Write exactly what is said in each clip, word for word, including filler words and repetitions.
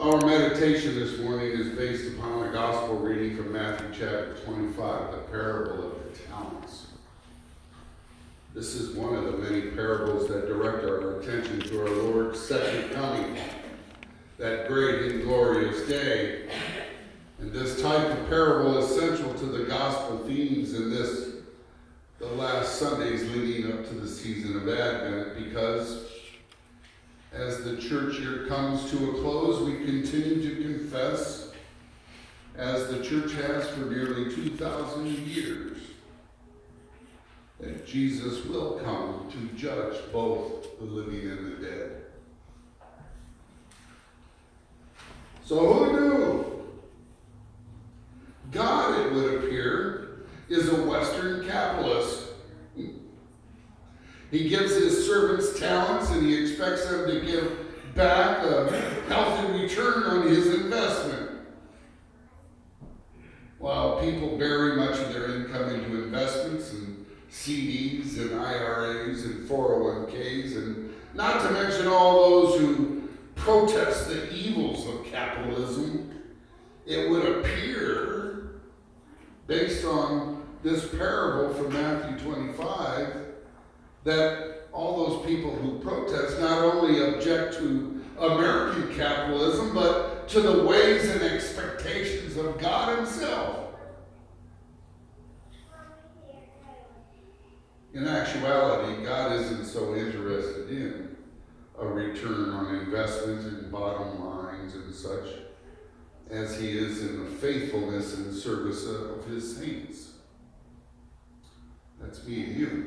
Our meditation this morning is based upon a gospel reading from Matthew chapter twenty-five, the parable of the talents. This is one of the many parables that direct our attention to our Lord's second coming, that great and glorious day. And this type of parable is central to the gospel themes in this, the last Sundays leading up to the season of Advent, because as the church year comes to a close, we continue to confess, as the church has for nearly two thousand years, that Jesus will come to judge both the living and the dead. So who knew? God, it would appear, is a Western capitalist. He gives his servants talents and he expects them to give back a healthy return on his investment. While people bury much of their income into investments and C Ds and I R As and four oh one Ks, and not to mention all those who protest the evils of capitalism, it would appear, based on this parable from Matthew twenty-five, that all those people who protest not only object to American capitalism, but to the ways and expectations of God himself. In actuality, God isn't so interested in a return on investment and bottom lines and such, as he is in the faithfulness and service of his saints. That's me and you.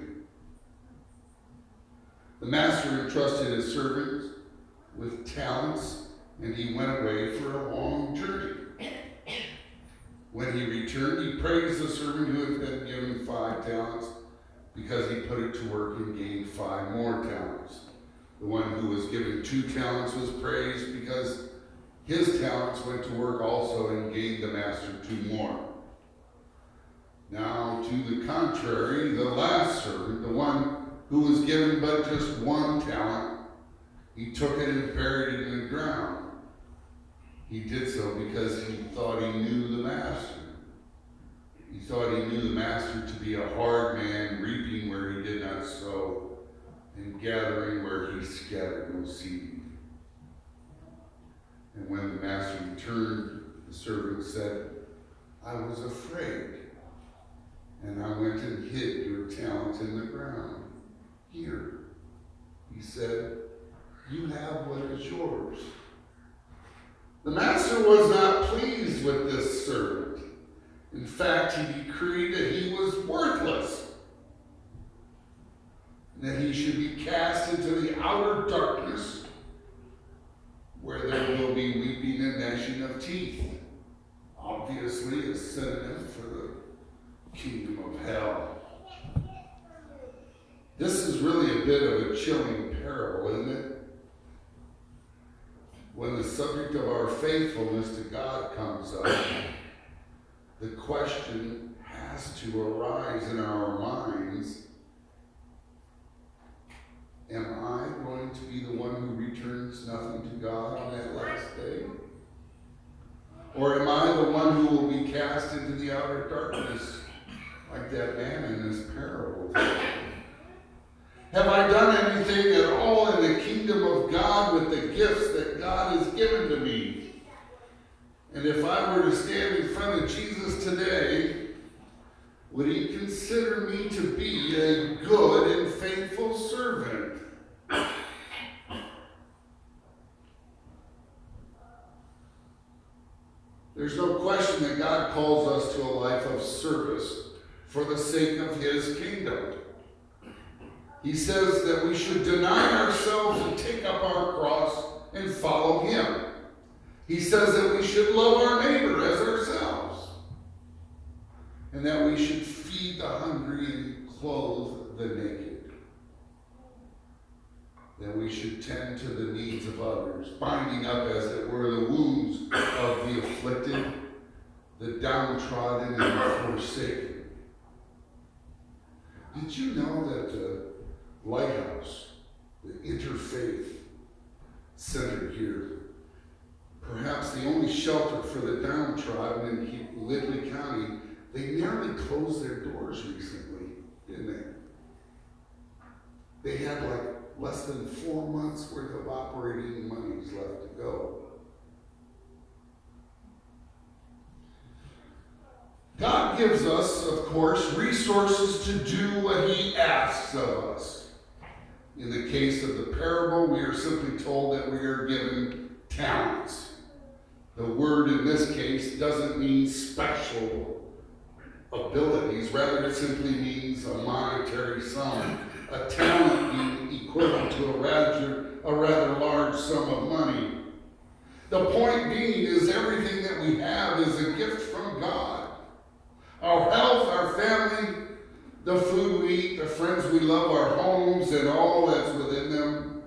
The master entrusted his servant with talents, and he went away for a long journey. When he returned, he praised the servant who had been given five talents, because he put it to work and gained five more talents. The one who was given two talents was praised because his talents went to work also and gained the master two more. Now, to the contrary, the last servant, the one who was given but just one talent, he took it and buried it in the ground. He did so because he thought he knew the master. He thought he knew the master to be a hard man, reaping where he did not sow, and gathering where he scattered no seed. And when the master returned, the servant said, "I was afraid, and I went and hid your talent in the ground. Here," he said, "you have what is yours." The master was not pleased with this servant. In fact, he decreed that he was worthless, and that he should be cast into the outer darkness, where there will be weeping and gnashing of teeth. Obviously, a synonym for the kingdom of hell. This is really a bit of a chilling parable, isn't it? When the subject of our faithfulness to God comes up, the question has to arise in our minds: am I going to be the one who returns nothing to God on that last day? Or am I the one who will be cast into the outer darkness like that man in this parable? Have I done anything at all in the kingdom of God with the gifts that God has given to me? And if I were to stand in front of Jesus today, would he consider me to be a good and faithful servant? There's no question that God calls us to a life of service for the sake of his kingdom. He says that we should deny ourselves and take up our cross and follow him. He says that we should love our neighbor as ourselves, and that we should feed the hungry and clothe the naked. That we should tend to the needs of others, binding up, as it were, the wounds of the afflicted, the downtrodden, and the forsaken. Did you know that the Lighthouse, the interfaith center here, perhaps shelter for the downtrodden in Ridley County, they nearly closed their doors recently, didn't they? They had like less than four months worth of operating monies left to go. God gives us, of course, resources to do what he asks of us. In the case of the parable, we are simply told that we are given talents. The word in this case doesn't mean special abilities. Rather, it simply means a monetary sum. A talent being equivalent to a rather, a rather large sum of money. The point being is everything that we have is a gift from God. Our health, our family, the food we eat, the friends we love, our homes, and all that's within them.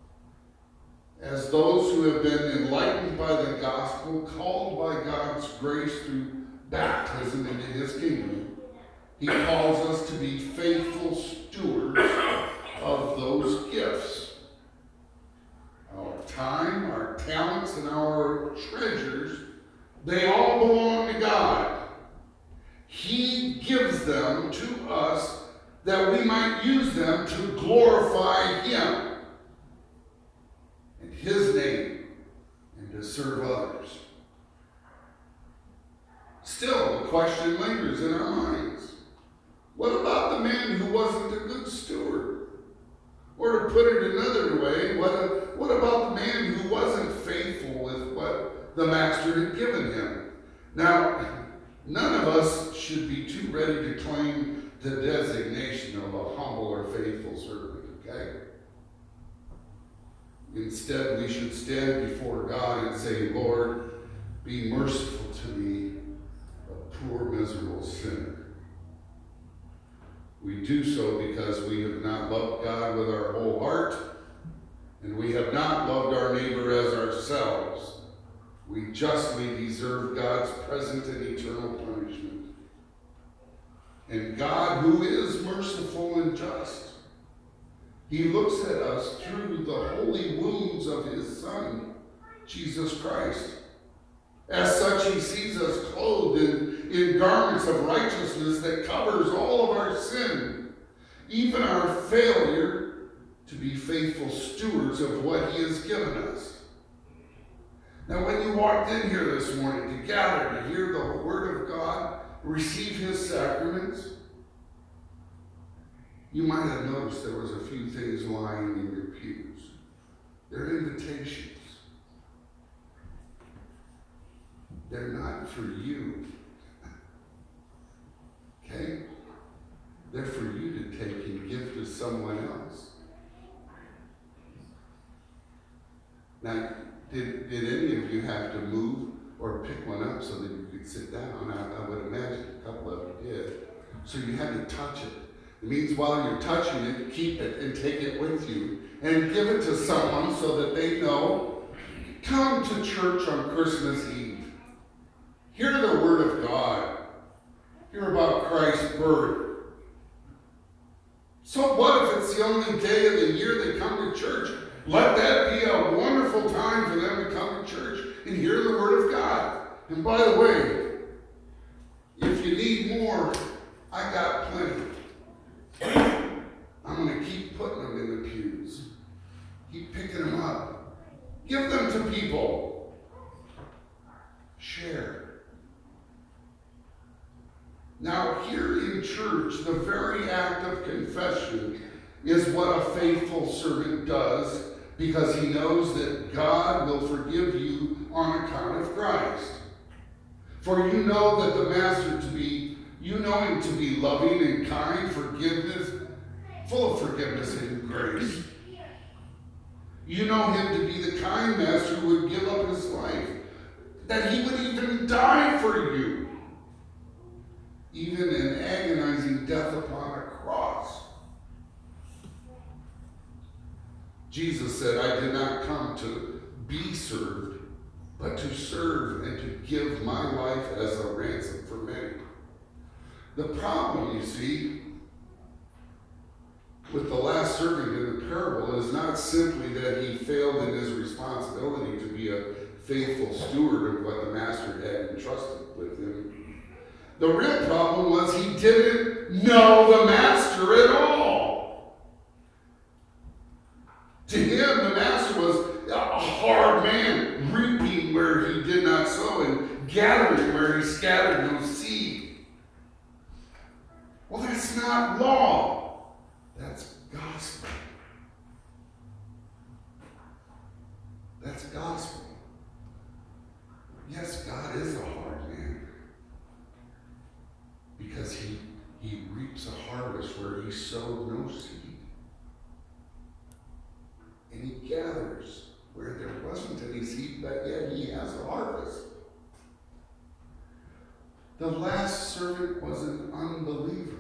As those who have been enlightened by the gospel, called by God's grace through baptism into his kingdom, he calls us to be faithful stewards of those gifts. Our time, our talents, and our treasures, they all belong to God. He gives them to us that we might use them to glorify him in his name and to serve others. Still, the question lingers in our minds. What about the man who wasn't a good steward? Or to put it another way, what, a, what about the man who wasn't faithful with what the master had given him? Now, none of us should be too ready to claim the designation of a humble or faithful servant, okay? Instead, we should stand before God and say, Lord, be merciful to me, a poor, miserable sinner. We do so because we have not loved God with our whole heart, and we have not loved our neighbor as ourselves. We justly deserve God's present and eternal punishment. And God, who is merciful and just, he looks at us through the holy wounds of his Son, Jesus Christ. As such, he sees us clothed in, in garments of righteousness that covers all of our sin, even our failure to be faithful stewards of what he has given us. Now, when you walked in here this morning to gather to hear the word of God, receive his sacraments, you might have noticed there was a few things lying in your pews. They're invitations. They're not for you. Okay? They're for you to take and give to someone else. Now, did, did any of you have to move or pick one up so that you could sit down? I, I would imagine a couple of you did. So you had to touch it. It means while you're touching it, keep it and take it with you and give it to someone so that they know. Come to church on Christmas Eve. Hear the word of God. Hear about Christ's birth. So what if it's the only day of the year they come to church? Let that be a wonderful time for them to come to church and hear the word of God. And by the way, if you need more, I got plenty. I'm going to keep putting them in the pews. Keep picking them up. Give them to people. Share. Now, here in church, the very act of confession is what a faithful servant does because he knows that God will forgive you on account of Christ. For you know that the Master to be, you know him to be loving and kind, forgiveness, full of forgiveness and grace. You know him to be the kind Master who would give up his life, that he would even die for you, even an agonizing death upon a cross. Jesus said, I did not come to be served, but to serve and to give my life as a ransom for many. The problem, you see, with the last servant in the parable is not simply that he failed in his responsibility to be a faithful steward of what the master had entrusted with him. The real problem was he didn't know the master at all. To him, the master was a hard man, reaping where he did not sow and gathering where he scattered no seed. Well, that's not law. That's gospel. That's gospel. Yes, God is a hard man. Because he, he reaps a harvest where he sowed no seed. And he gathers where there wasn't any seed, but yet he has a harvest. The last servant was an unbeliever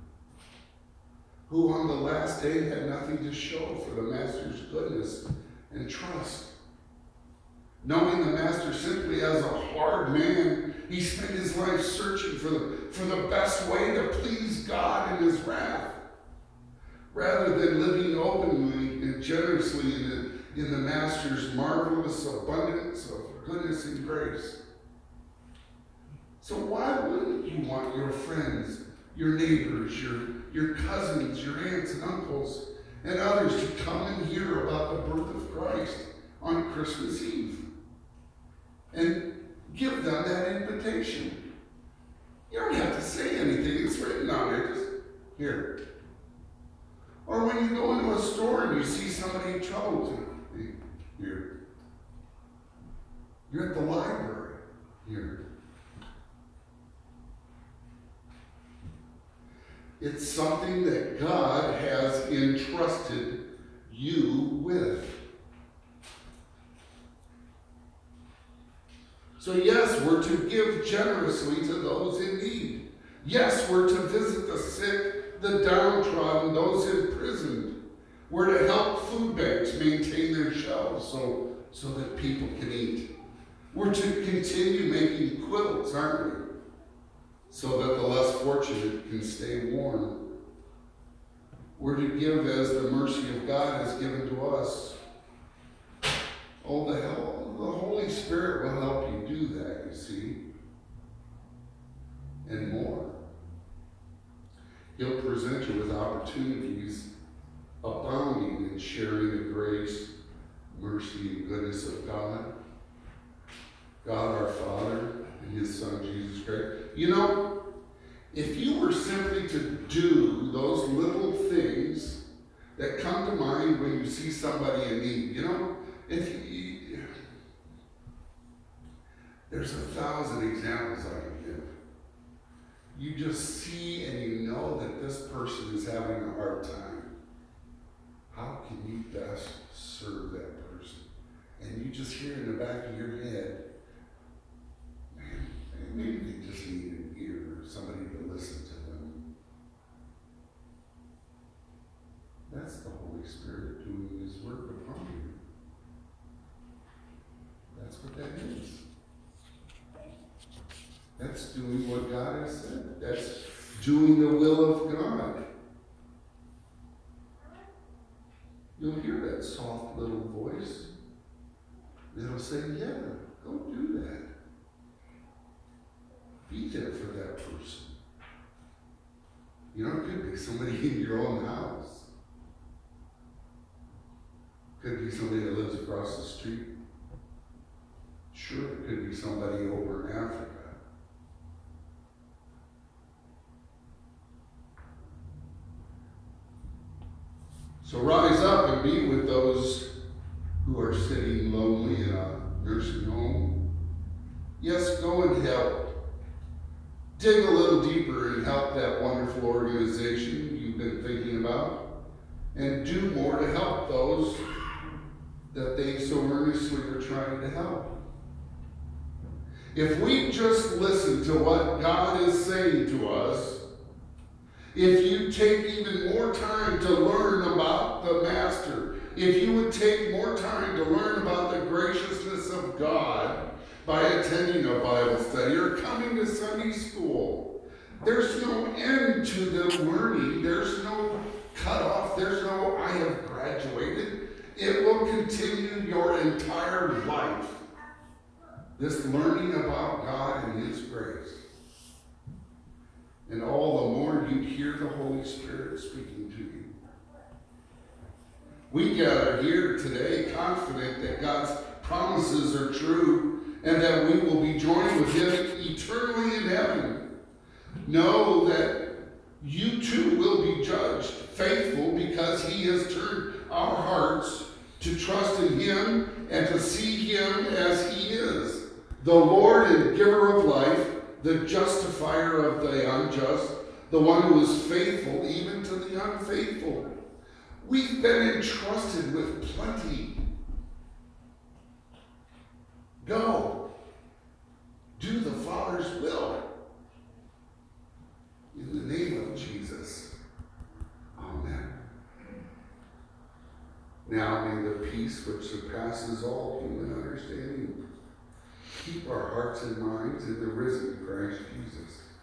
who on the last day had nothing to show for the master's goodness and trust. Knowing the master simply as a hard man, he spent his life searching for the, for the best way to please God in his wrath, rather than living openly and generously in the, in the master's marvelous abundance of goodness and grace. So why wouldn't you want your friends, your neighbors, your, your cousins, your aunts and uncles, and others to come and hear about the birth of Christ on Christmas Eve? And give them that invitation. You don't have to say anything. It's written on there. Just here. Or when you go into a store and you see somebody in trouble, here. You're at the library, here. It's something that God has entrusted you with. So yes, we're to give generously to those in need. Yes, we're to visit the sick, the downtrodden, those imprisoned. We're to help food banks maintain their shelves so, so that people can eat. We're to continue making quilts, aren't we? So that the less fortunate can stay warm. We're to give as the mercy of God has given to us. Oh, the hell, the Holy Spirit will help you do that, you see, and more. He'll present you with opportunities abounding in sharing the grace, mercy, and goodness of God. God our Father and his Son Jesus Christ. You know, if you were simply to do those little things that come to mind when you see somebody in need, you know, if you, there's a thousand examples I can give. You just see and you know that this person is having a hard time. How can you best serve that person? And you just hear in the back of your head, man, maybe they just need an ear or somebody to listen to them. That's the Holy Spirit doing his work upon you. That's what that is. That's doing what God has said. That's doing the will of God. You'll hear that soft little voice that'll say, yeah, go do that. Be there for that person. You know, it could be somebody in your own house. Could be somebody that lives across the street. Sure, it could be somebody over in Africa. So rise up and be with those who are sitting lonely in a nursing home. Yes, go and help. Dig a little deeper and help that wonderful organization you've been thinking about. And do more to help those that they so earnestly are trying to help. If we just listen to what God is saying to us, if you take even more time to learn about the Master, if you would take more time to learn about the graciousness of God by attending a Bible study or coming to Sunday school, there's no end to the learning. There's no cutoff. There's no, I have graduated. It will continue your entire life. this learning about God and His grace. And all the more you hear the Holy Spirit speaking to you. We gather here today confident that God's promises are true and that we will be joined with Him eternally in heaven. Know that you too will be judged faithful because He has turned our hearts to trust in Him and to see Him as He is, the Lord and giver of life, the justifier of the unjust, the one who is faithful even to the unfaithful. We've been entrusted with plenty. Go. Do the Father's will. In the name of Jesus. Amen. Now may the peace which surpasses all human understanding keep our hearts and minds in the risen Christ Jesus.